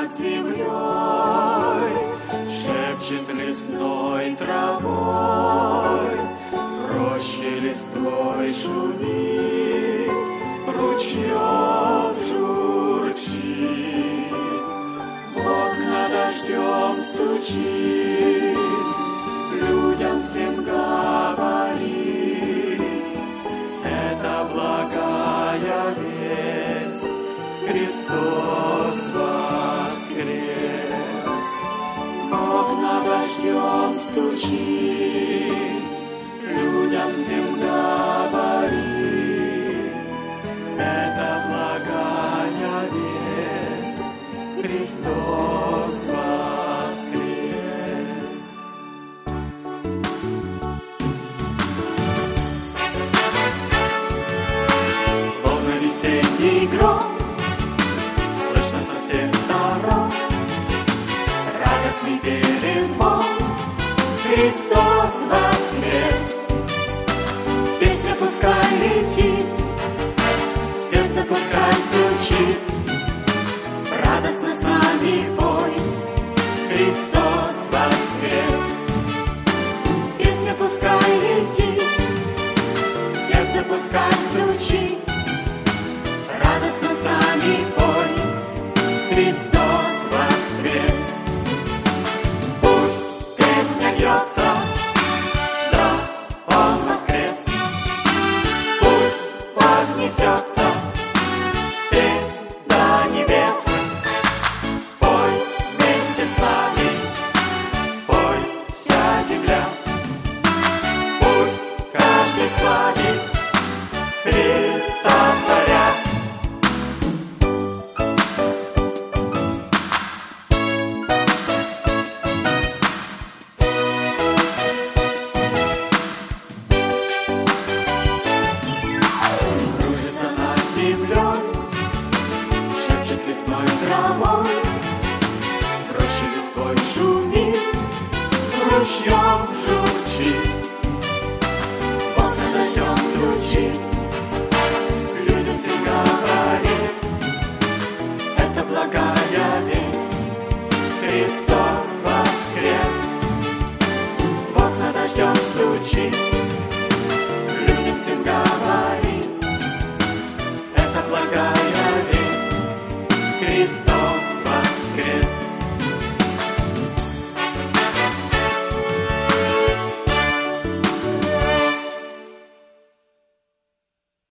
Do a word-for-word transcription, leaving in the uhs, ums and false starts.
над землей, шепчет лесной травой, в роще листвой шумит, ручьем журчит, в окна дождем стучит, людям всем говорит, это благая весть, Христос воскрес. В окна дождем стучит, людям всем говорит, это благая весть, Христос воскрес. Словно весенний гром, слышно со всех сторон, радостный перезвон, Христос воскрес. Песня пускай летит, сердце пускай стучит, радостно с нами пой, Христос воскрес. Песня пускай летит, сердце пускай стучит, радостно с нами пой, Христос воскрес. Пусть песня льется, да, Он воскрес. Пусть вознесется песнь до небес. Пой вместе с нами, пой вся земля. Пусть каждый славит Христа Царя. Кружится над землей, шепчет лесной травой, в роще листвой шумит, ручьем журчит,